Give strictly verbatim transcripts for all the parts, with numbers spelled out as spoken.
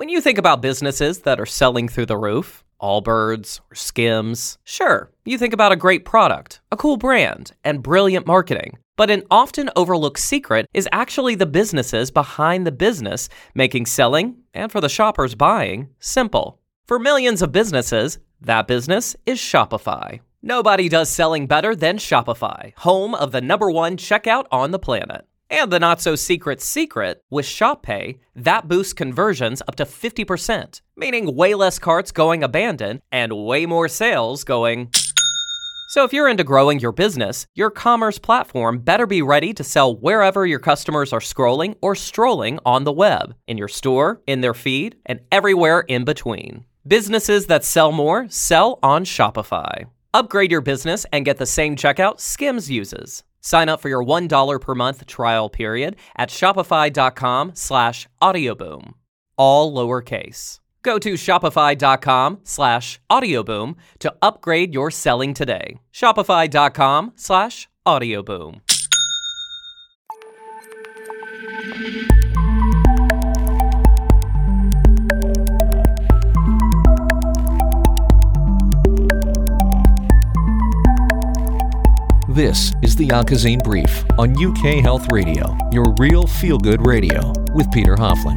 When you think about businesses that are selling through the roof, Allbirds or Skims, sure, you think about a great product, a cool brand, and brilliant marketing. But an often overlooked secret is actually the businesses behind the business, making selling, and for the shoppers buying, simple. For millions of businesses, that business is Shopify. Nobody does selling better than Shopify, home of the number one checkout on the planet. And the not-so-secret secret, with ShopPay, that boosts conversions up to fifty percent, meaning way less carts going abandoned and way more sales going. So if you're into growing your business, your commerce platform better be ready to sell wherever your customers are scrolling or strolling on the web, in your store, in their feed, and everywhere in between. Businesses that sell more sell on Shopify. Upgrade your business and get the same checkout Skims uses. Sign up for your one dollar per month trial period at shopify.com slash audioboom. All lowercase. Go to shopify.com slash audioboom to upgrade your selling today. Shopify.com slash audioboom. This is the Oncozine Brief on U K Health Radio, your real feel-good radio with Peter Hofland.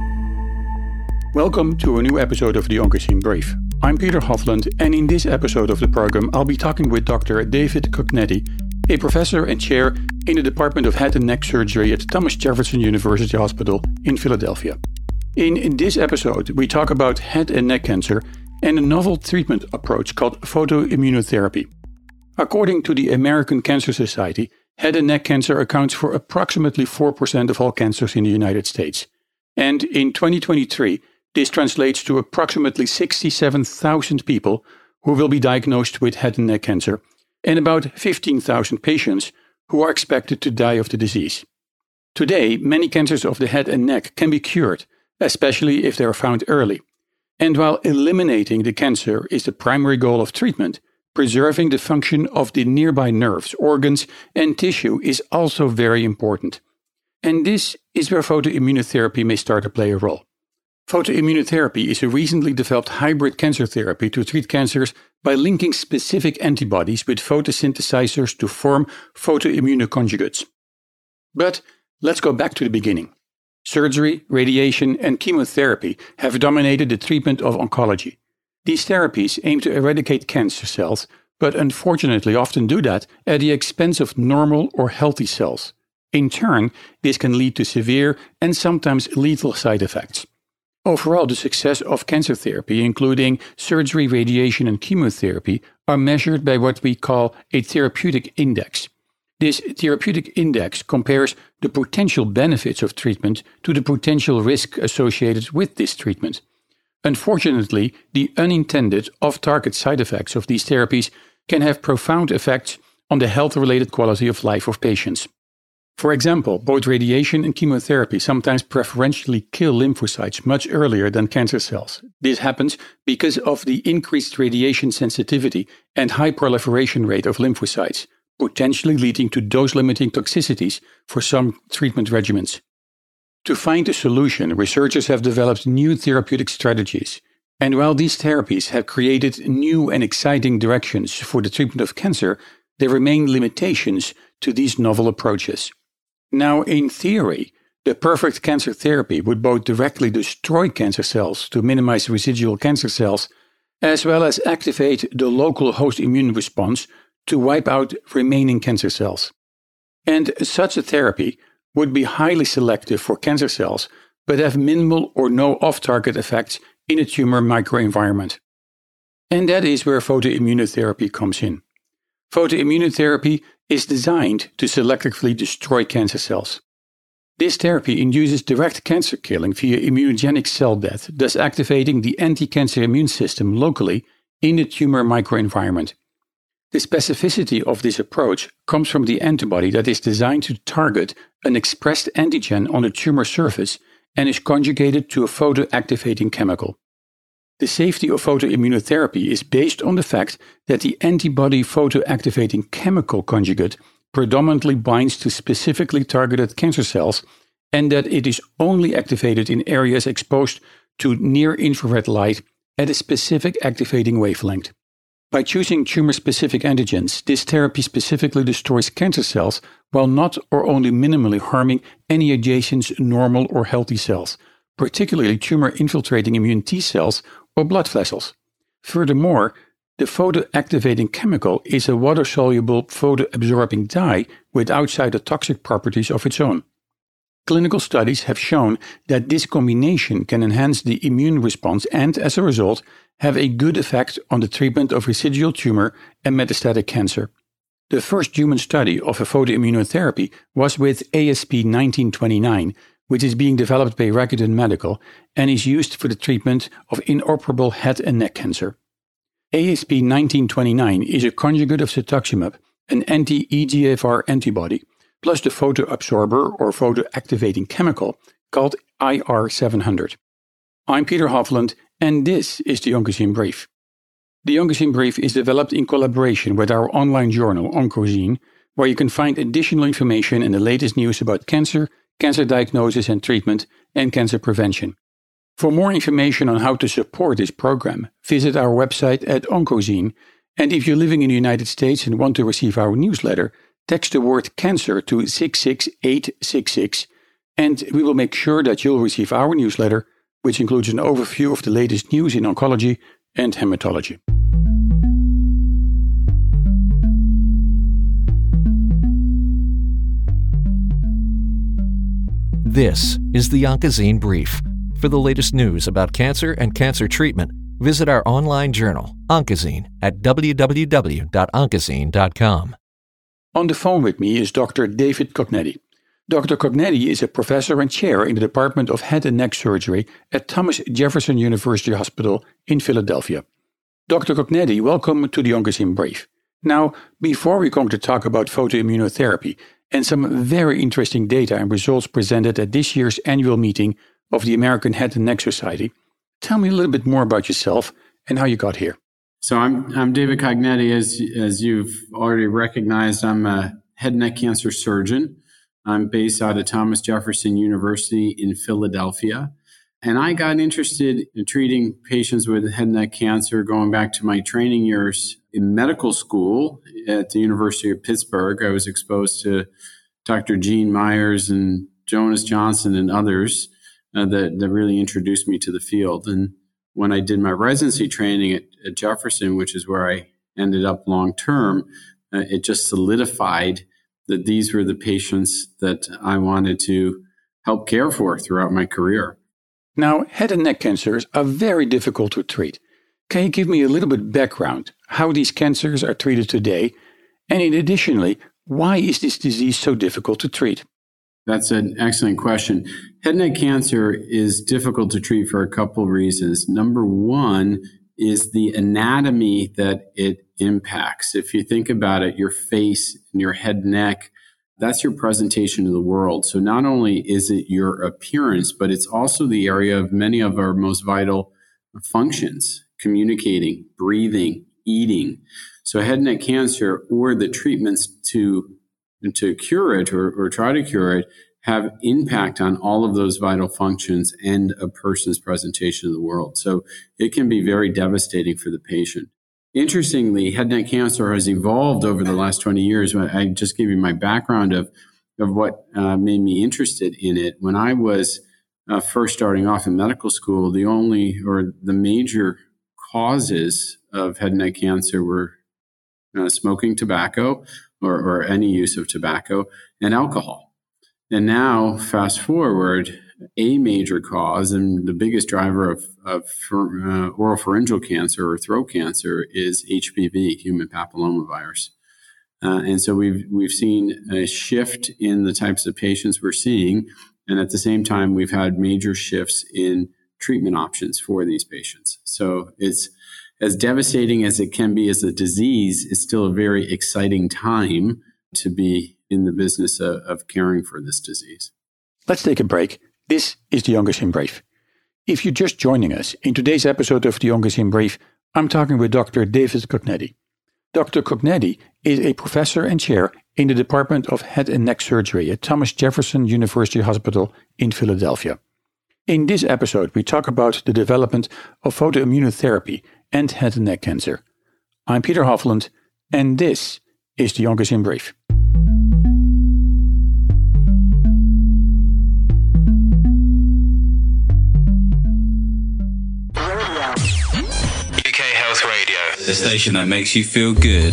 Welcome to a new episode of the Oncozine Brief. I'm Peter Hofland, and in this episode of the program, I'll be talking with Doctor David Cognetti, a professor and chair in the Department of Head and Neck Surgery at Thomas Jefferson University Hospital in Philadelphia. In, in this episode, we talk about head and neck cancer and a novel treatment approach called photoimmunotherapy. According to the American Cancer Society, head and neck cancer accounts for approximately four percent of all cancers in the United States. And in twenty twenty-three, this translates to approximately sixty-seven thousand people who will be diagnosed with head and neck cancer, and about fifteen thousand patients who are expected to die of the disease. Today, many cancers of the head and neck can be cured, especially if they are found early. And while eliminating the cancer is the primary goal of treatment, preserving the function of the nearby nerves, organs, and tissue is also very important. And this is where photoimmunotherapy may start to play a role. Photoimmunotherapy is a recently developed hybrid cancer therapy to treat cancers by linking specific antibodies with photosynthesizers to form photoimmunoconjugates. But let's go back to the beginning. Surgery, radiation, and chemotherapy have dominated the treatment of oncology. These therapies aim to eradicate cancer cells, but unfortunately often do that at the expense of normal or healthy cells. In turn, this can lead to severe and sometimes lethal side effects. Overall, the success of cancer therapy, including surgery, radiation, and chemotherapy, are measured by what we call a therapeutic index. This therapeutic index compares the potential benefits of treatment to the potential risk associated with this treatment. Unfortunately, the unintended off-target side effects of these therapies can have profound effects on the health-related quality of life of patients. For example, both radiation and chemotherapy sometimes preferentially kill lymphocytes much earlier than cancer cells. This happens because of the increased radiation sensitivity and high proliferation rate of lymphocytes, potentially leading to dose-limiting toxicities for some treatment regimens. To find a solution, researchers have developed new therapeutic strategies, and while these therapies have created new and exciting directions for the treatment of cancer, there remain limitations to these novel approaches. Now, in theory, the perfect cancer therapy would both directly destroy cancer cells to minimize residual cancer cells, as well as activate the local host immune response to wipe out remaining cancer cells. And such a therapy would be highly selective for cancer cells, but have minimal or no off-target effects in a tumor microenvironment. And that is where photoimmunotherapy comes in. Photoimmunotherapy is designed to selectively destroy cancer cells. This therapy induces direct cancer killing via immunogenic cell death, thus activating the anti-cancer immune system locally in the tumor microenvironment. The specificity of this approach comes from the antibody that is designed to target an expressed antigen on the tumor surface and is conjugated to a photoactivating chemical. The safety of photoimmunotherapy is based on the fact that the antibody photoactivating chemical conjugate predominantly binds to specifically targeted cancer cells and that it is only activated in areas exposed to near-infrared light at a specific activating wavelength. By choosing tumor-specific antigens, this therapy specifically destroys cancer cells while not or only minimally harming any adjacent normal or healthy cells, particularly tumor-infiltrating immune T cells or blood vessels. Furthermore, the photoactivating chemical is a water-soluble photoabsorbing dye without cytotoxic properties of its own. Clinical studies have shown that this combination can enhance the immune response and, as a result, have a good effect on the treatment of residual tumor and metastatic cancer. The first human study of a photoimmunotherapy was with A S P nineteen twenty-nine, which is being developed by Rakuten Medical and is used for the treatment of inoperable head and neck cancer. A S P nineteen twenty-nine is a conjugate of cetuximab, an anti-E G F R antibody, plus the photoabsorber or photoactivating chemical called I R seven hundred. I'm Peter Hovland, and this is the Oncozine Brief. The Oncozine Brief is developed in collaboration with our online journal Oncozine, where you can find additional information and the latest news about cancer, cancer diagnosis and treatment, and cancer prevention. For more information on how to support this program, visit our website at Oncozine, and if you're living in the United States and want to receive our newsletter, text the word cancer to six six eight six six, and we will make sure that you'll receive our newsletter, which includes an overview of the latest news in oncology and hematology. This is the Oncozine Brief. For the latest news about cancer and cancer treatment, visit our online journal, Oncozine, at w w w dot oncozine dot com. On the phone with me is Doctor David Cognetti. Doctor Cognetti is a professor and chair in the Department of Head and Neck Surgery at Thomas Jefferson University Hospital in Philadelphia. Doctor Cognetti, welcome to the Oncozine Brief. Now, before we come to talk about photoimmunotherapy and some very interesting data and results presented at this year's annual meeting of the American Head and Neck Society, tell me a little bit more about yourself and how you got here. So I'm I'm David Cognetti. As as you've already recognized, I'm a head and neck cancer surgeon. I'm based out of Thomas Jefferson University in Philadelphia. And I got interested in treating patients with head and neck cancer going back to my training years in medical school at the University of Pittsburgh. I was exposed to Doctor Gene Myers and Jonas Johnson and others uh, that, that really introduced me to the field. And when I did my residency training at, at Jefferson, which is where I ended up long term, uh, it just solidified that these were the patients that I wanted to help care for throughout my career. Now, head and neck cancers are very difficult to treat. Can you give me a little bit background how these cancers are treated today? And in additionally, why is this disease so difficult to treat? That's an excellent question. Head and neck cancer is difficult to treat for a couple of reasons. Number one is the anatomy that it impacts. If you think about it, your face and your head and neck, that's your presentation to the world. So not only is it your appearance, but it's also the area of many of our most vital functions, communicating, breathing, eating. So head and neck cancer or the treatments to, to cure it or, or try to cure it have impact on all of those vital functions and a person's presentation to the world. So it can be very devastating for the patient. Interestingly, head and neck cancer has evolved over the last twenty years. I just gave you my background of, of what uh, made me interested in it. When I was uh, first starting off in medical school, the only or the major causes of head and neck cancer were uh, smoking tobacco or, or any use of tobacco and alcohol. And now, fast forward, a major cause and the biggest driver of, of uh, oral pharyngeal cancer or throat cancer is H P V, human papillomavirus. Uh, and so we've we've seen a shift in the types of patients we're seeing, and at the same time, we've had major shifts in treatment options for these patients. So it's as devastating as it can be as a disease, it's still a very exciting time to be in the business of, of caring for this disease. Let's take a break. This is the Oncozine Brief. If you're just joining us, in today's episode of the Oncozine Brief, I'm talking with Doctor David Cognetti. Doctor Cognetti is a professor and chair in the Department of Head and Neck Surgery at Thomas Jefferson University Hospital in Philadelphia. In this episode, we talk about the development of photoimmunotherapy and head and neck cancer. I'm Peter Hofland, and this is the Oncozine Brief. U K Health Radio, the station that makes you feel good.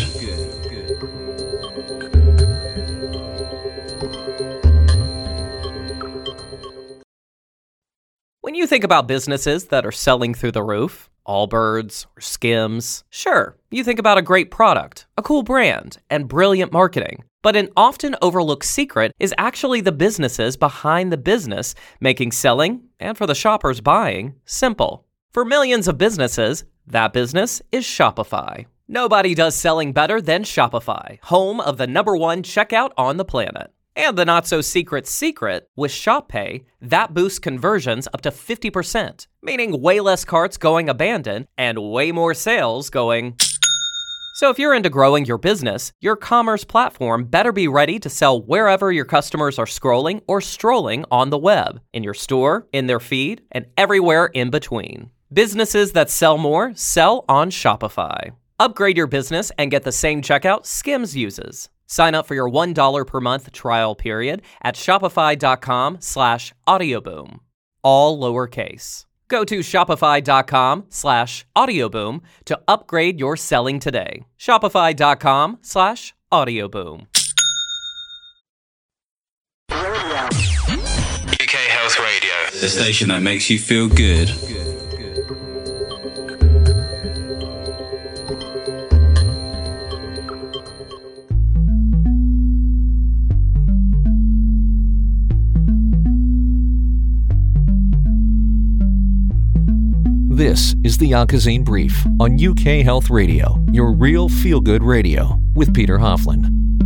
When you think about businesses that are selling through the roof, Allbirds or Skims, sure, you think about a great product, a cool brand, and brilliant marketing. But an often overlooked secret is actually the businesses behind the business, making selling, and for the shoppers buying, simple. For millions of businesses, that business is Shopify. Nobody does selling better than Shopify, home of the number one checkout on the planet. And the not-so-secret secret, with ShopPay, that boosts conversions up to fifty percent, meaning way less carts going abandoned and way more sales going. So if you're into growing your business, your commerce platform better be ready to sell wherever your customers are scrolling or strolling on the web, in your store, in their feed, and everywhere in between. Businesses that sell more sell on Shopify. Upgrade your business and get the same checkout Skims uses. Sign up for your one dollar per month trial period at shopify.com slash audioboom. All lowercase. Go to shopify.com slash audioboom to upgrade your selling today. Shopify.com slash audioboom. U K Health Radio, the station that makes you feel good. This is the Oncozine Brief on U K Health Radio, your real feel-good radio, with Peter Hofland.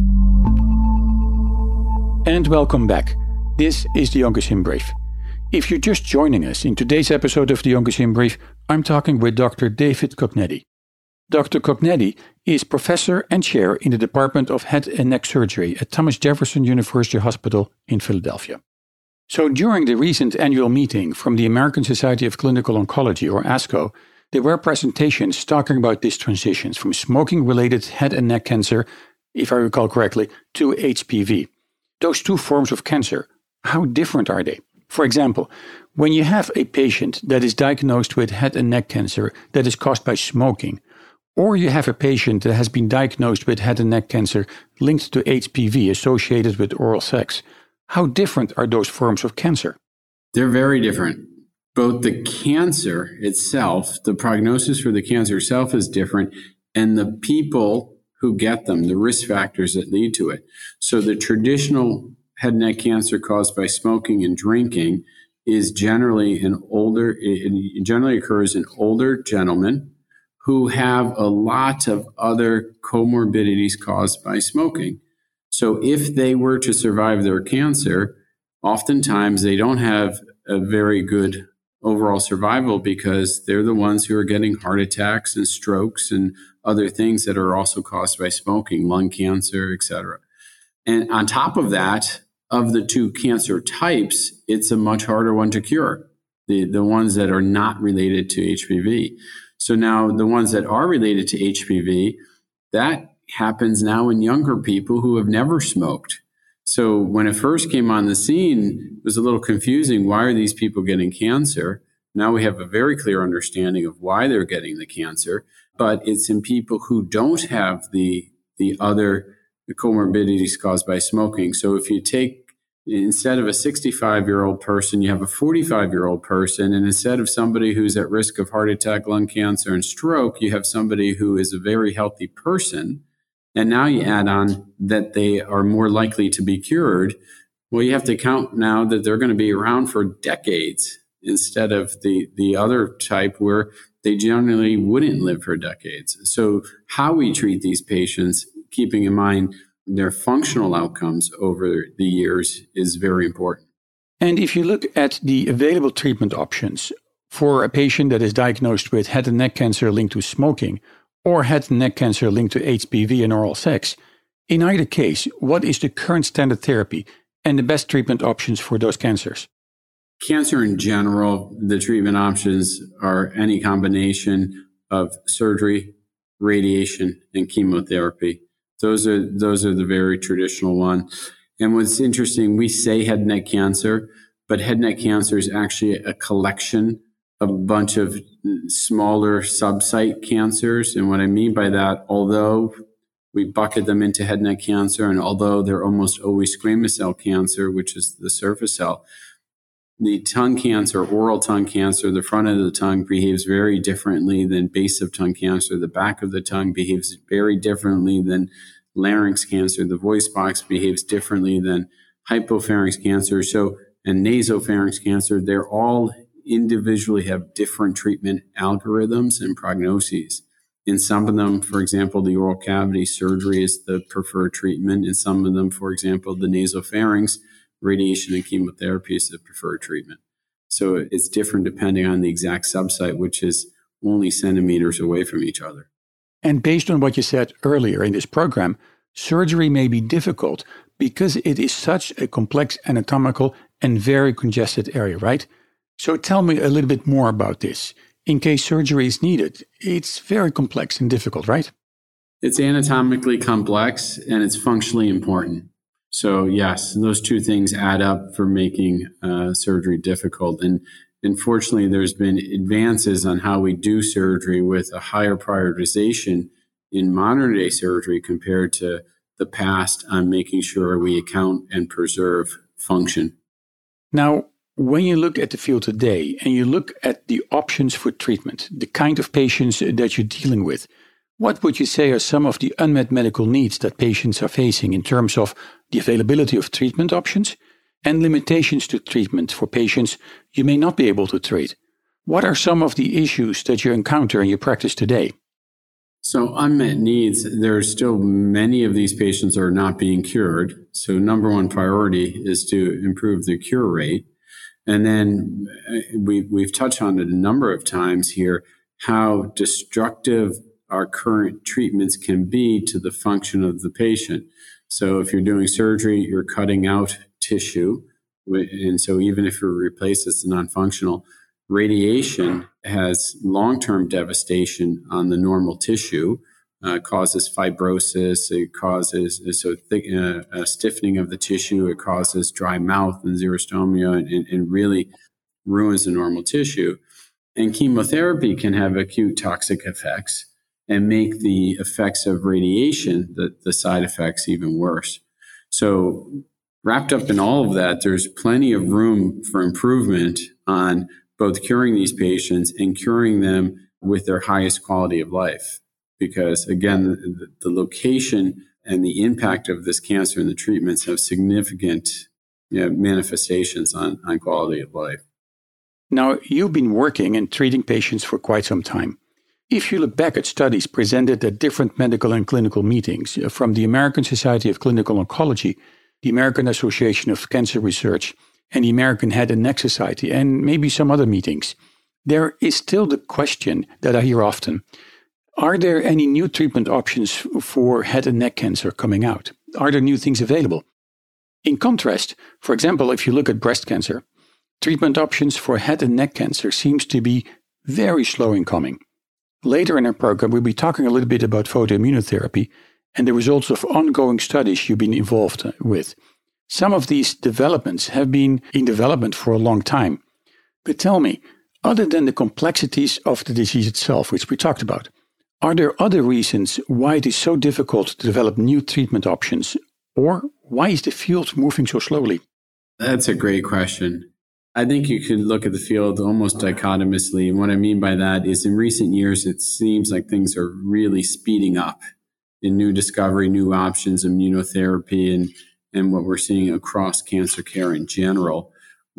And welcome back. This is the Oncozine Brief. If you're just joining us in today's episode of the Oncozine Brief, I'm talking with Doctor David Cognetti. Doctor Cognetti is professor and chair in the Department of Head and Neck Surgery at Thomas Jefferson University Hospital in Philadelphia. So during the recent annual meeting from the American Society of Clinical Oncology, or ASCO, there were presentations talking about these transitions from smoking-related head and neck cancer, if I recall correctly, to H P V. Those two forms of cancer, how different are they? For example, when you have a patient that is diagnosed with head and neck cancer that is caused by smoking, or you have a patient that has been diagnosed with head and neck cancer linked to H P V associated with oral sex, how different are those forms of cancer? They're very different. Both the cancer itself, the prognosis for the cancer itself is different, and the people who get them, the risk factors that lead to it. So the traditional head and neck cancer caused by smoking and drinking is generally an older, it generally occurs in older gentlemen who have a lot of other comorbidities caused by smoking. So if they were to survive their cancer, oftentimes they don't have a very good overall survival because they're the ones who are getting heart attacks and strokes and other things that are also caused by smoking, lung cancer, et cetera. And on top of that, of the two cancer types, it's a much harder one to cure, the, the ones that are not related to H P V. So now the ones that are related to H P V, that happens now in younger people who have never smoked. So when it first came on the scene, it was a little confusing. Why are these people getting cancer? Now we have a very clear understanding of why they're getting the cancer, but it's in people who don't have the, the other comorbidities caused by smoking. So if you take, instead of a sixty-five-year-old person, you have a forty-five-year-old person, and instead of somebody who's at risk of heart attack, lung cancer, and stroke, you have somebody who is a very healthy person. And now you add on that they are more likely to be cured. Well, you have to count now that they're going to be around for decades instead of the, the other type where they generally wouldn't live for decades. So how we treat these patients, keeping in mind their functional outcomes over the years, is very important. And if you look at the available treatment options for a patient that is diagnosed with head and neck cancer linked to smoking, or head and neck cancer linked to H P V and oral sex, in either case, what is the current standard therapy and the best treatment options for those cancers? Cancer in general, the treatment options are any combination of surgery, radiation, and chemotherapy. Those are those are the very traditional one. And what's interesting, we say head and neck cancer, but head and neck cancer is actually a collection of a bunch of smaller subsite cancers. And what I mean by that, although we bucket them into head and neck cancer, and although they're almost always squamous cell cancer, which is the surface cell, the tongue cancer, oral tongue cancer, the front of the tongue behaves very differently than base of tongue cancer. The back of the tongue behaves very differently than larynx cancer. The voice box behaves differently than hypopharynx cancer. So, and nasopharynx cancer, they're all individually have different treatment algorithms and prognoses. In some of them, for example, the oral cavity surgery is the preferred treatment. In some of them, for example, the nasopharynx, radiation and chemotherapy is the preferred treatment. So it's different depending on the exact subsite, which is only centimeters away from each other. And based on what you said earlier in this program, surgery may be difficult because it is such a complex anatomical and very congested area, right? So tell me a little bit more about this. In case surgery is needed, it's very complex and difficult, right? It's anatomically complex and it's functionally important. So yes, those two things add up for making uh, surgery difficult. And unfortunately, there's been advances on how we do surgery with a higher prioritization in modern day surgery compared to the past on making sure we account and preserve function. Now, when you look at the field today and you look at the options for treatment, the kind of patients that you're dealing with, what would you say are some of the unmet medical needs that patients are facing in terms of the availability of treatment options and limitations to treatment for patients you may not be able to treat? What are some of the issues that you encounter in your practice today? So unmet needs, there are still many of these patients are not being cured. So number one priority is to improve the cure rate. And then we, we've touched on it a number of times here, how destructive our current treatments can be to the function of the patient. So if you're doing surgery, you're cutting out tissue. And so even if you replace it's non-functional, radiation has long-term devastation on the normal tissue, uh, causes fibrosis, it causes so thick, uh, a stiffening of the tissue, it causes dry mouth and xerostomia, and, and really ruins the normal tissue. And chemotherapy can have acute toxic effects and make the effects of radiation, the, the side effects, even worse. So wrapped up in all of that, there's plenty of room for improvement on both curing these patients and curing them with their highest quality of life. Because again, the, the location and the impact of this cancer and the treatments have significant you know, manifestations on, on quality of life. Now, you've been working and treating patients for quite some time. If you look back at studies presented at different medical and clinical meetings from the American Society of Clinical Oncology, the American Association of Cancer Research, and the American Head and Neck Society, and maybe some other meetings, there is still the question that I hear often. Are there any new treatment options for head and neck cancer coming out? Are there new things available? In contrast, for example, if you look at breast cancer, treatment options for head and neck cancer seems to be very slow in coming. Later in our program, we'll be talking a little bit about photoimmunotherapy and the results of ongoing studies you've been involved with. Some of these developments have been in development for a long time. But tell me, other than the complexities of the disease itself, which we talked about, are there other reasons why it is so difficult to develop new treatment options? Or why is the field moving so slowly? That's a great question. I think you could look at the field almost dichotomously. And what I mean by that is in recent years, it seems like things are really speeding up in new discovery, new options, immunotherapy, and, and what we're seeing across cancer care in general.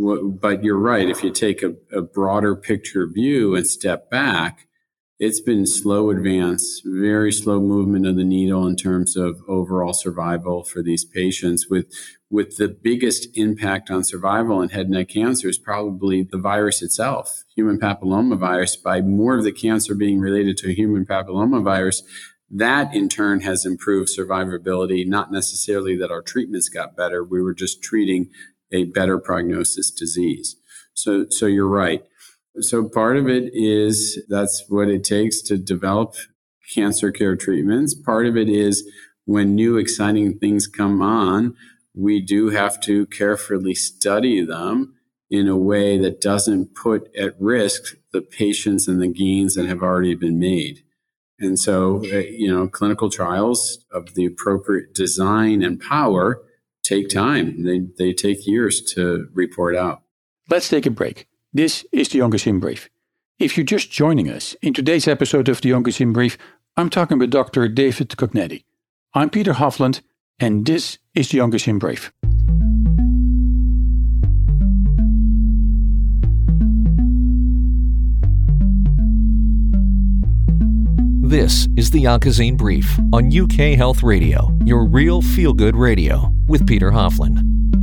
But you're right. If you take a, a broader picture view and step back, it's been slow advance, very slow movement of the needle in terms of overall survival for these patients, with, with the biggest impact on survival in head and neck cancer is probably the virus itself, human papillomavirus. By more of the cancer being related to human papillomavirus, that in turn has improved survivability, not necessarily that our treatments got better. We were just treating a better prognosis disease. So, so you're right. So part of it is that's what it takes to develop cancer care treatments. Part of it is when new exciting things come on, we do have to carefully study them in a way that doesn't put at risk the patients and the gains that have already been made. And so, you know, clinical trials of the appropriate design and power take time. They, they take years to report out. Let's take a break. This is the Oncozine Brief. If you're just joining us, in today's episode of the Oncozine Brief, I'm talking with Doctor David Cognetti. I'm Peter Hofland, and this is the Oncozine Brief. This is the Oncozine Brief on U K Health Radio, your real feel-good radio, with Peter Hofland.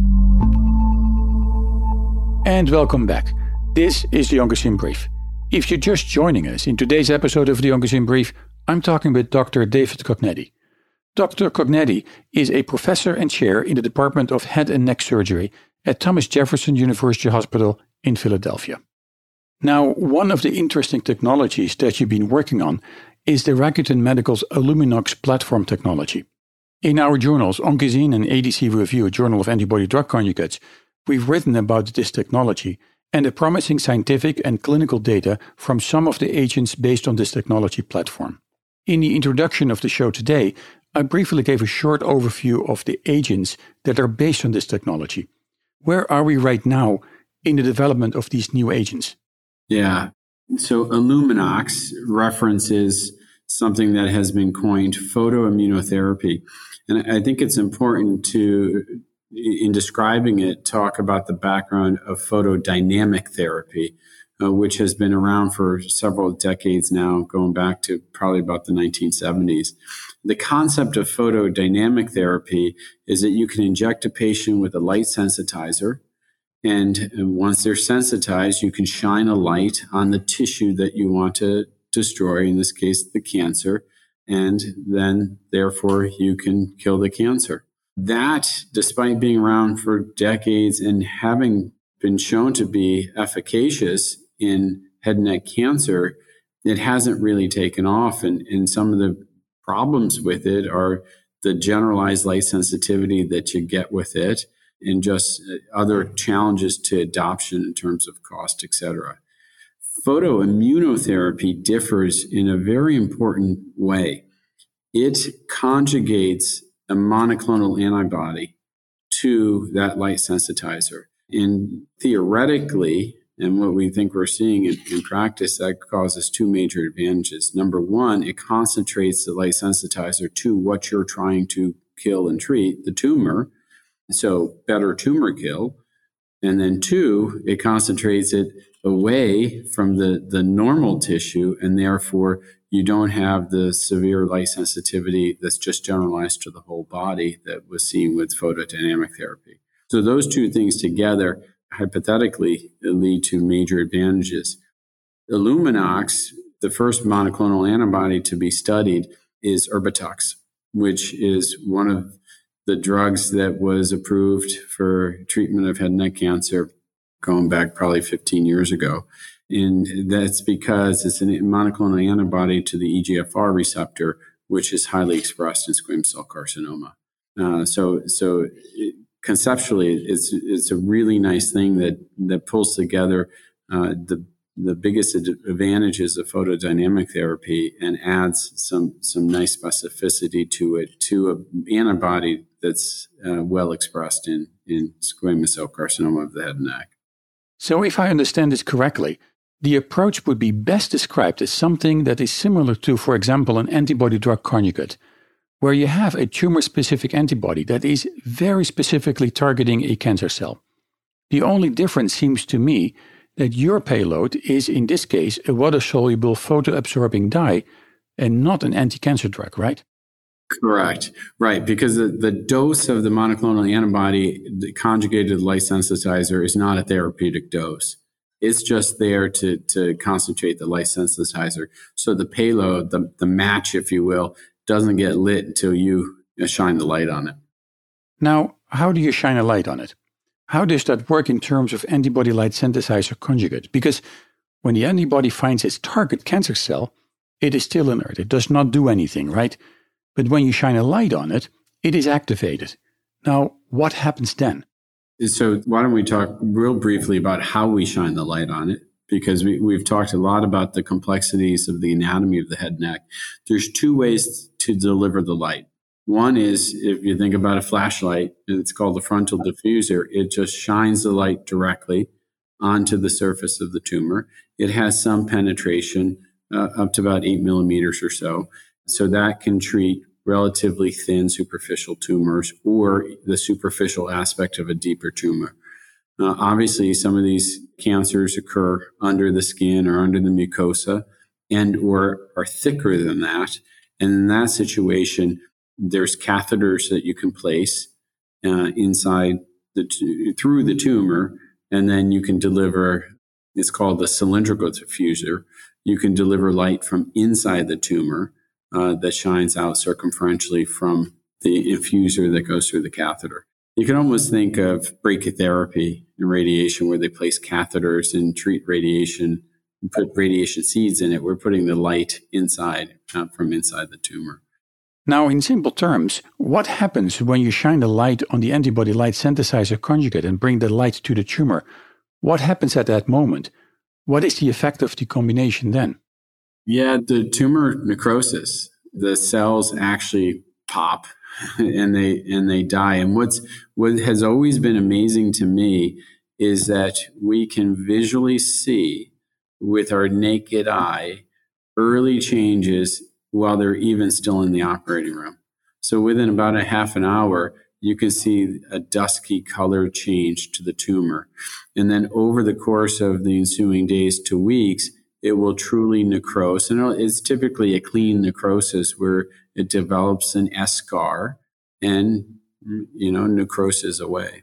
And welcome back. This is the Oncozine Brief. If you're just joining us, in today's episode of the Oncozine Brief, I'm talking with Doctor David Cognetti. Doctor Cognetti is a professor and chair in the Department of Head and Neck Surgery at Thomas Jefferson University Hospital in Philadelphia. Now, one of the interesting technologies that you've been working on is the Rakuten Medical's Illuminox platform technology. In our journals, Oncozine and A D C Review, Journal of Antibody-Drug Conjugates, we've written about this technology and the promising scientific and clinical data from some of the agents based on this technology platform. In the introduction of the show today, I briefly gave a short overview of the agents that are based on this technology. Where are we right now in the development of these new agents? Yeah. So Illuminox references something that has been coined photoimmunotherapy. And I think it's important to, in describing it, talk about the background of photodynamic therapy, uh, which has been around for several decades now, going back to probably about the nineteen seventies. The concept of photodynamic therapy is that you can inject a patient with a light sensitizer, and once they're sensitized, you can shine a light on the tissue that you want to destroy, in this case, the cancer, and then, therefore, you can kill the cancer. That, despite being around for decades and having been shown to be efficacious in head and neck cancer, it hasn't really taken off. And, and some of the problems with it are the generalized light sensitivity that you get with it and just other challenges to adoption in terms of cost, et cetera. Photoimmunotherapy differs in a very important way. It conjugates a monoclonal antibody to that light sensitizer. And theoretically, and what we think we're seeing in, in practice, that causes two major advantages. Number one, it concentrates the light sensitizer to what you're trying to kill and treat, the tumor, so better tumor kill. And then two, it concentrates it away from the, the normal tissue, and therefore you don't have the severe light sensitivity that's just generalized to the whole body that was seen with photodynamic therapy. So those two things together hypothetically lead to major advantages. Illuminox, the first monoclonal antibody to be studied, is Erbitux, which is one of the drugs that was approved for treatment of head and neck cancer going back probably fifteen years ago. And that's because it's a monoclonal antibody to the E G F R receptor, which is highly expressed in squamous cell carcinoma. Uh, so so it, conceptually, it's it's a really nice thing that, that pulls together uh, the the biggest advantages of photodynamic therapy and adds some some nice specificity to it, to an antibody that's uh, well expressed in, in squamous cell carcinoma of the head and neck. So if I understand this correctly, the approach would be best described as something that is similar to, for example, an antibody-drug conjugate, where you have a tumor-specific antibody that is very specifically targeting a cancer cell. The only difference seems to me that your payload is, in this case, a water-soluble photoabsorbing dye and not an anti-cancer drug, right? Correct. Right. Because the, the dose of the monoclonal antibody conjugated to the light sensitizer is not a therapeutic dose. It's just there to, to concentrate the light sensitizer. So the payload, the, the match, if you will, doesn't get lit until you shine the light on it. Now, how do you shine a light on it? How does that work in terms of antibody light synthesizer conjugate? Because when the antibody finds its target cancer cell, it is still inert. It does not do anything, right? But when you shine a light on it, it is activated. Now, what happens then? So why don't we talk real briefly about how we shine the light on it? Because we, we've talked a lot about the complexities of the anatomy of the head and neck. There's two ways to deliver the light. One is, if you think about a flashlight, and it's called the frontal diffuser, it just shines the light directly onto the surface of the tumor. It has some penetration, uh, up to about eight millimeters or so. So that can treat relatively thin superficial tumors or the superficial aspect of a deeper tumor. Uh, obviously, some of these cancers occur under the skin or under the mucosa and or are thicker than that. And in that situation, there's catheters that you can place uh, inside the t- through the tumor, and then you can deliver, it's called the cylindrical diffuser. You can deliver light from inside the tumor uh, that shines out circumferentially from the infuser that goes through the catheter. You can almost think of brachytherapy and radiation, where they place catheters and treat radiation and put radiation seeds in it. We're putting the light inside, uh, from inside the tumor. Now, in simple terms, what happens when you shine the light on the antibody light synthesizer conjugate and bring the light to the tumor? What happens at that moment? What is the effect of the combination then? Yeah, the tumor necrosis, the cells actually pop and they and they die. And what's what has always been amazing to me is that we can visually see with our naked eye early changes while they're even still in the operating room. So within about a half an hour, you can see a dusky color change to the tumor. And then over the course of the ensuing days to weeks, it will truly necrose. And it's typically a clean necrosis where it develops an eschar and, you know, necroses away.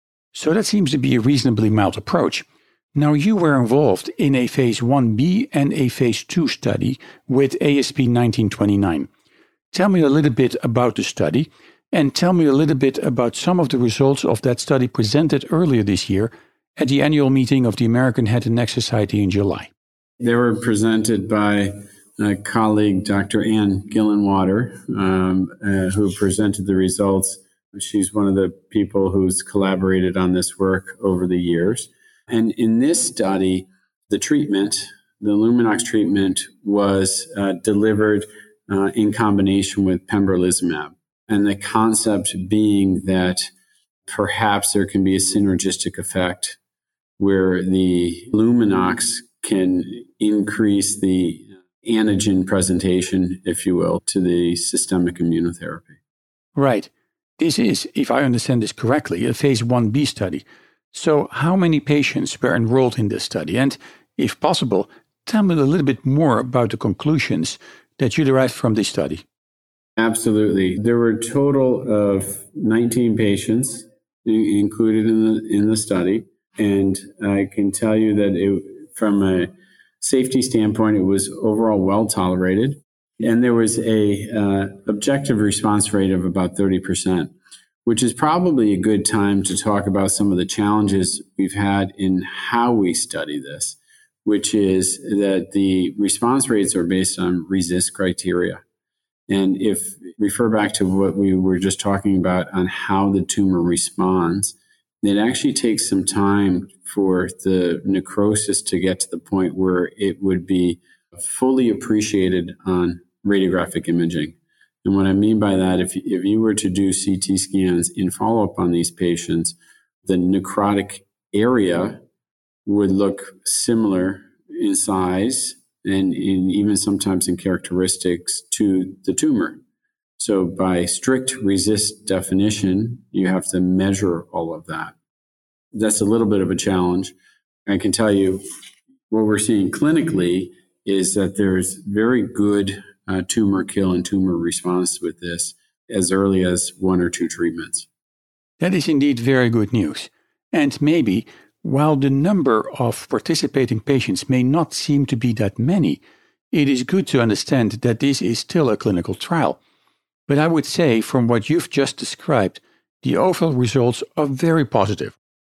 So that seems to be a reasonably mild approach. Now, you were involved in a phase one B and a phase two study with A S P nineteen twenty-nine. Tell me a little bit about the study, and tell me a little bit about some of the results of that study presented earlier this year at the annual meeting of the American Head and Neck Society in July. They were presented by a colleague, Doctor Ann Gillenwater, um, uh, who presented the results. She's one of the people who's collaborated on this work over the years. And in this study, the treatment, the Luminox treatment, was uh, delivered uh, in combination with pembrolizumab. And the concept being that perhaps there can be a synergistic effect where the Luminox can increase the antigen presentation, if you will, to the systemic immunotherapy. Right. This is, if I understand this correctly, a phase one B study. So how many patients were enrolled in this study? And if possible, tell me a little bit more about the conclusions that you derived from this study. Absolutely. There were a total of nineteen patients included in the in the study. And I can tell you that it, from a safety standpoint, it was overall well tolerated. And there was a uh, objective response rate of about thirty percent. Which is probably a good time to talk about some of the challenges we've had in how we study this, which is that the response rates are based on RECIST criteria. And if refer back to what we were just talking about on how the tumor responds, it actually takes some time for the necrosis to get to the point where it would be fully appreciated on radiographic imaging. And what I mean by that, if, if you were to do C T scans in follow-up on these patients, the necrotic area would look similar in size and in, even sometimes in characteristics to the tumor. So by strict RECIST definition, you have to measure all of that. That's a little bit of a challenge. I can tell you what we're seeing clinically is that there's very good Uh, tumor kill and tumor response with this as early as one or two treatments. That is indeed very good news. And maybe, while the number of participating patients may not seem to be that many, it is good to understand that this is still a clinical trial. But I would say, from what you've just described, the overall results are very positive.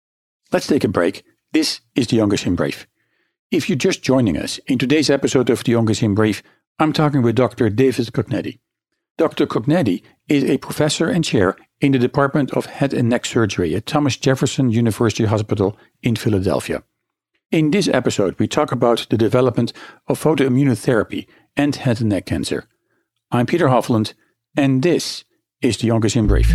Let's take a break. This is the Oncozine Brief. If you're just joining us, in today's episode of the Oncozine Brief, I'm talking with Doctor David Cognetti. Doctor Cognetti is a professor and chair in the Department of Head and Neck Surgery at Thomas Jefferson University Hospital in Philadelphia. In this episode, we talk about the development of photoimmunotherapy and head and neck cancer. I'm Peter Hofland, and this is the Oncozine Brief.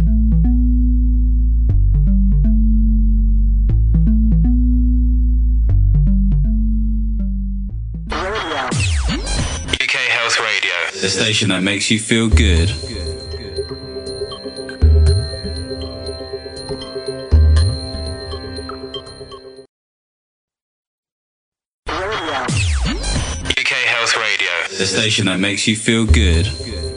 U K Health Radio, the station that makes you feel good. U K Health Radio, the station that makes you feel good.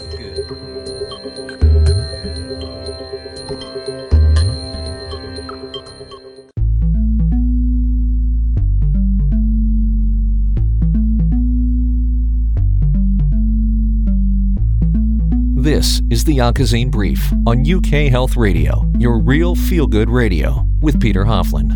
This is the Oncozine Brief on U K Health Radio, your real feel-good radio, with Peter Hofland.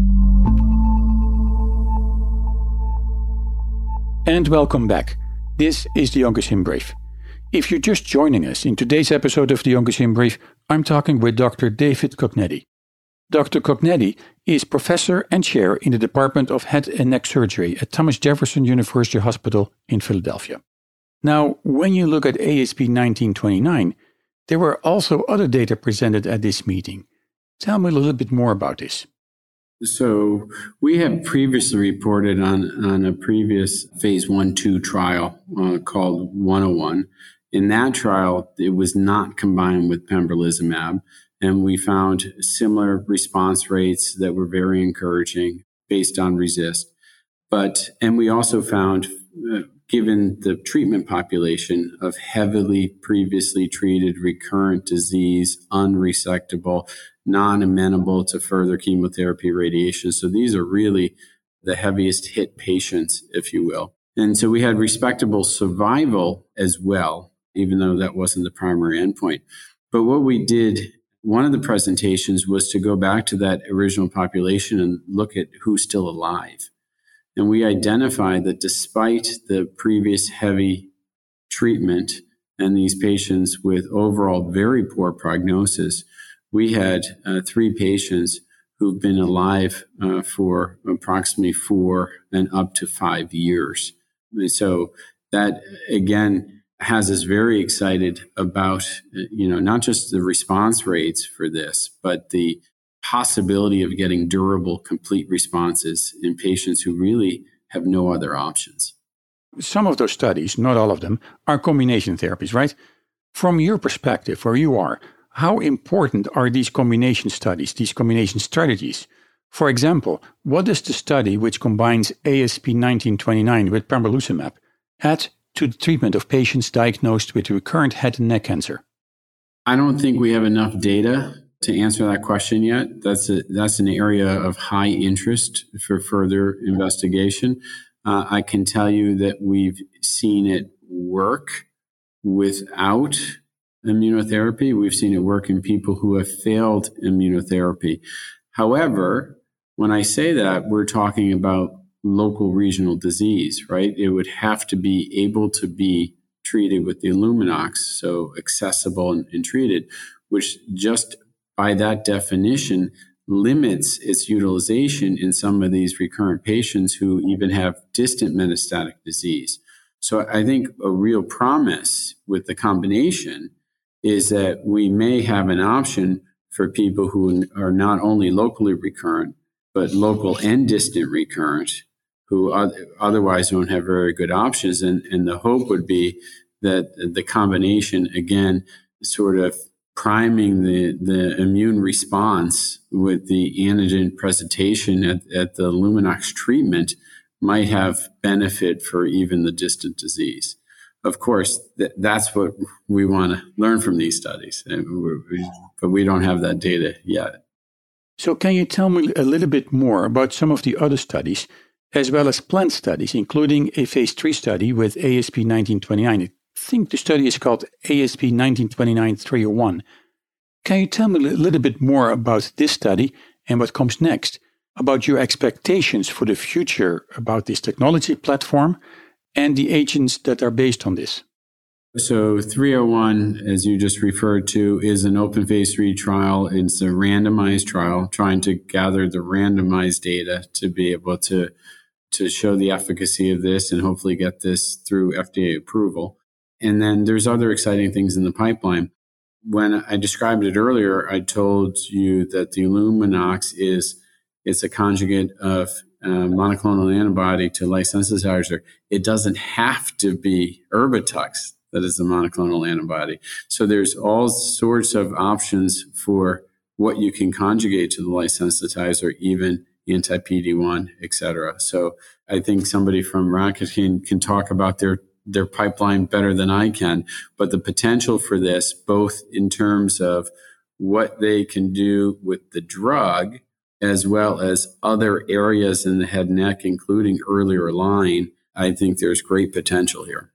And welcome back. This is the Oncozine Brief. If you're just joining us, in today's episode of the Oncozine Brief, I'm talking with Doctor David Cognetti. Doctor Cognetti is professor and chair in the Department of Head and Neck Surgery at Thomas Jefferson University Hospital in Philadelphia. Now, when you look at A S P nineteen twenty-nine, there were also other data presented at this meeting. Tell me a little bit more about this. So we have previously reported on, on a previous phase one two trial uh, called one oh one. In that trial, it was not combined with pembrolizumab, and we found similar response rates that were very encouraging based on RESIST. But, and we also found, uh, given the treatment population of heavily previously treated recurrent disease, unresectable, non-amenable to further chemotherapy radiation. So these are really the heaviest hit patients, if you will. And so we had respectable survival as well, even though that wasn't the primary endpoint. But what we did, one of the presentations was to go back to that original population and look at who's still alive. And we identified that despite the previous heavy treatment and these patients with overall very poor prognosis, we had uh, three patients who've been alive uh, for approximately four and up to five years. And so that, again, has us very excited about, you know, not just the response rates for this, but the possibility of getting durable, complete responses in patients who really have no other options. Some of those studies, not all of them, are combination therapies, right? From your perspective, where you are, how important are these combination studies, these combination strategies? For example, what does the study which combines A S P nineteen twenty-nine with pembrolizumab add to the treatment of patients diagnosed with recurrent head and neck cancer? I don't think we have enough data to answer that question yet. That's a, that's an area of high interest for further investigation. Uh, I can tell you that we've seen it work without immunotherapy. We've seen it work in people who have failed immunotherapy. However, when I say that, we're talking about local regional disease, right? It would have to be able to be treated with the Luminox, so accessible and, and treated, which just by that definition limits its utilization in some of these recurrent patients who even have distant metastatic disease. So I think a real promise with the combination is that we may have an option for people who are not only locally recurrent, but local and distant recurrent, who otherwise don't have very good options. And, and the hope would be that the combination, again, sort of priming the, the immune response with the antigen presentation at, at the Luminox treatment might have benefit for even the distant disease. Of course, th- that's what we want to learn from these studies, we, but we don't have that data yet. So can you tell me a little bit more about some of the other studies, as well as planned studies, including a phase three study with A S P nineteen twenty-nine? I think the study is called A S P nineteen twenty-nine dash three oh one. Can you tell me a little bit more about this study and what comes next? about your expectations for the future about this technology platform and the agents that are based on this. So three oh one, as you just referred to, is an open phase three trial. It's a randomized trial trying to gather the randomized data to be able to, to show the efficacy of this and hopefully get this through F D A approval. And then there's other exciting things in the pipeline. When I described it earlier, I told you that the Illuminox is it's a conjugate of uh, monoclonal antibody to light sensitizer. It doesn't have to be Erbitux that is the monoclonal antibody. So there's all sorts of options for what you can conjugate to the light sensitizer, even anti-P D one, et cetera. So I think somebody from Rocket can, can talk about their, their pipeline better than I can, but the potential for this, both in terms of what they can do with the drug, as well as other areas in the head and neck, including earlier line, I think there's great potential here.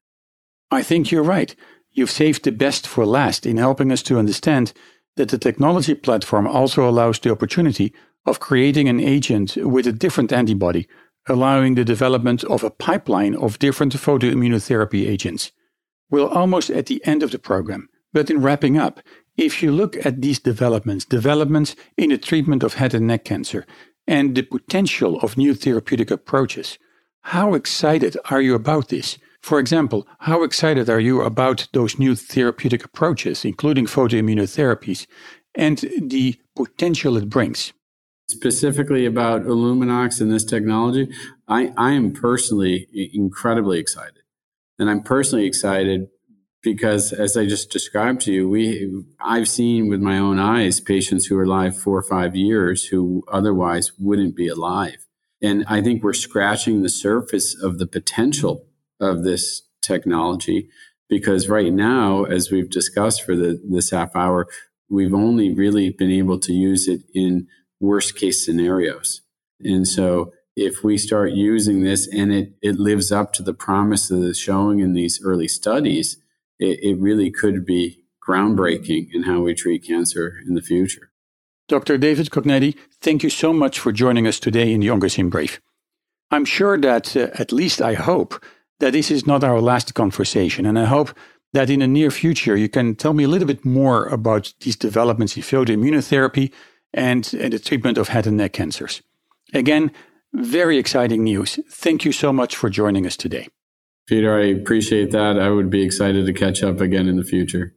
I think you're right. You've saved the best for last in helping us to understand that the technology platform also allows the opportunity of creating an agent with a different antibody, allowing the development of a pipeline of different photoimmunotherapy agents. We're almost at the end of the program, but in wrapping up, if you look at these developments, developments in the treatment of head and neck cancer, and the potential of new therapeutic approaches, how excited are you about this? For example, how excited are you about those new therapeutic approaches, including photoimmunotherapies, and the potential it brings? Specifically about Illuminox and this technology, I, I am personally incredibly excited. And I'm personally excited because, as I just described to you, we I've seen with my own eyes patients who are alive four or five years who otherwise wouldn't be alive. And I think we're scratching the surface of the potential of this technology, because right now, as we've discussed for the, this half hour, we've only really been able to use it in worst case scenarios. And so if we start using this and it, it lives up to the promise of the showing in these early studies, it, it really could be groundbreaking in how we treat cancer in the future. Doctor David Cognetti, thank you so much for joining us today in the Oncogene Brief. I'm sure that, uh, at least I hope, that this is not our last conversation, and I hope that in the near future you can tell me a little bit more about these developments in photoimmunotherapy and, and the treatment of head and neck cancers. Again, very exciting news. Thank you so much for joining us today. Peter, I appreciate that. I would be excited to catch up again in the future.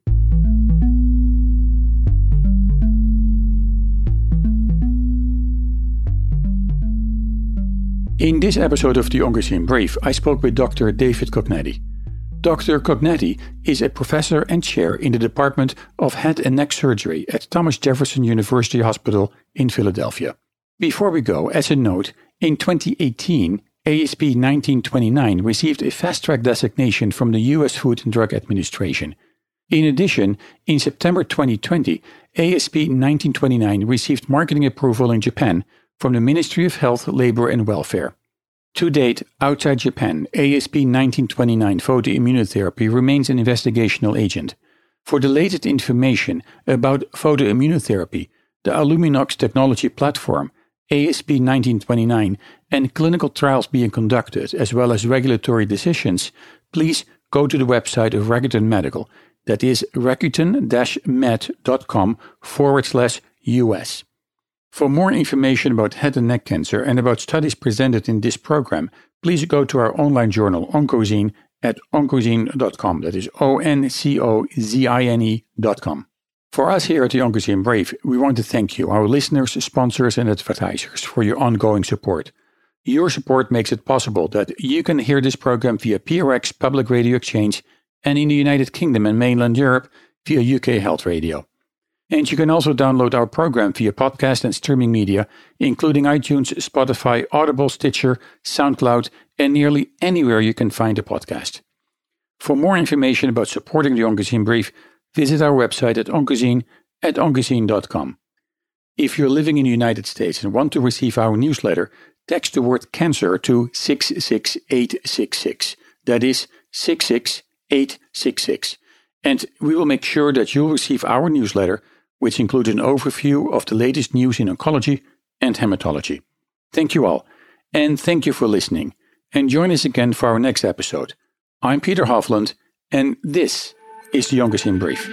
In this episode of the Oncogene Brief, I spoke with Doctor David Cognetti. Doctor Cognetti is a professor and chair in the Department of Head and Neck Surgery at Thomas Jefferson University Hospital in Philadelphia. Before we go, as a note, in twenty eighteen, A S P nineteen twenty-nine received a fast-track designation from the U S Food and Drug Administration. In addition, in September twenty twenty, A S P nineteen twenty-nine received marketing approval in Japan from the Ministry of Health, Labor and Welfare. To date, outside Japan, A S P nineteen twenty-nine photoimmunotherapy remains an investigational agent. For the latest information about photoimmunotherapy, the Illuminox technology platform, A S P nineteen twenty-nine, and clinical trials being conducted, as well as regulatory decisions, please go to the website of Rakuten Medical, that is rakuten-med.com forward slash US. For more information about head and neck cancer and about studies presented in this program, please go to our online journal Oncozine at oncozine dot com. That is O N C O Z I N E dot com. For us here at the Oncogene Brief, we want to thank you, our listeners, sponsors, and advertisers, for your ongoing support. Your support makes it possible that you can hear this program via P R X Public Radio Exchange and in the United Kingdom and mainland Europe via U K Health Radio. And you can also download our program via podcast and streaming media, including iTunes, Spotify, Audible, Stitcher, SoundCloud, and nearly anywhere you can find a podcast. For more information about supporting the Oncogene Brief, visit our website at oncozine at oncozine dot com. If you're living in the United States and want to receive our newsletter, text the word cancer to six six eight six six. That is six six eight six six. And we will make sure that you'll receive our newsletter, which includes an overview of the latest news in oncology and hematology. Thank you all, and thank you for listening. And join us again for our next episode. I'm Peter Hofland, and this is the Onco'Zine Brief.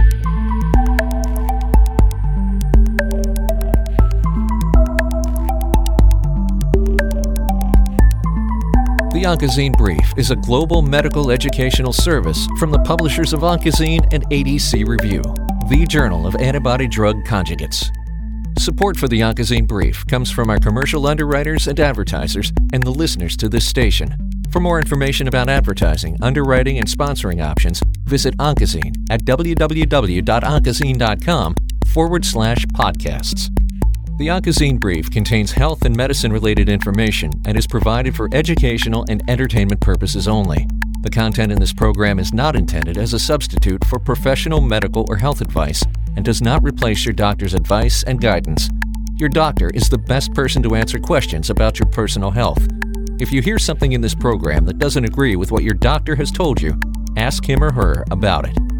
The Onco'Zine Brief is a global medical educational service from the publishers of Onco'Zine and A D C Review, the Journal of Antibody-Drug Conjugates. Support for the Onco'Zine Brief comes from our commercial underwriters and advertisers and the listeners to this station. For more information about advertising, underwriting, and sponsoring options, visit Onco'Zine at www.onco'zine.com forward slash podcasts. The Onco'Zine Brief contains health and medicine-related information and is provided for educational and entertainment purposes only. The content in this program is not intended as a substitute for professional medical or health advice and does not replace your doctor's advice and guidance. Your doctor is the best person to answer questions about your personal health. If you hear something in this program that doesn't agree with what your doctor has told you, ask him or her about it.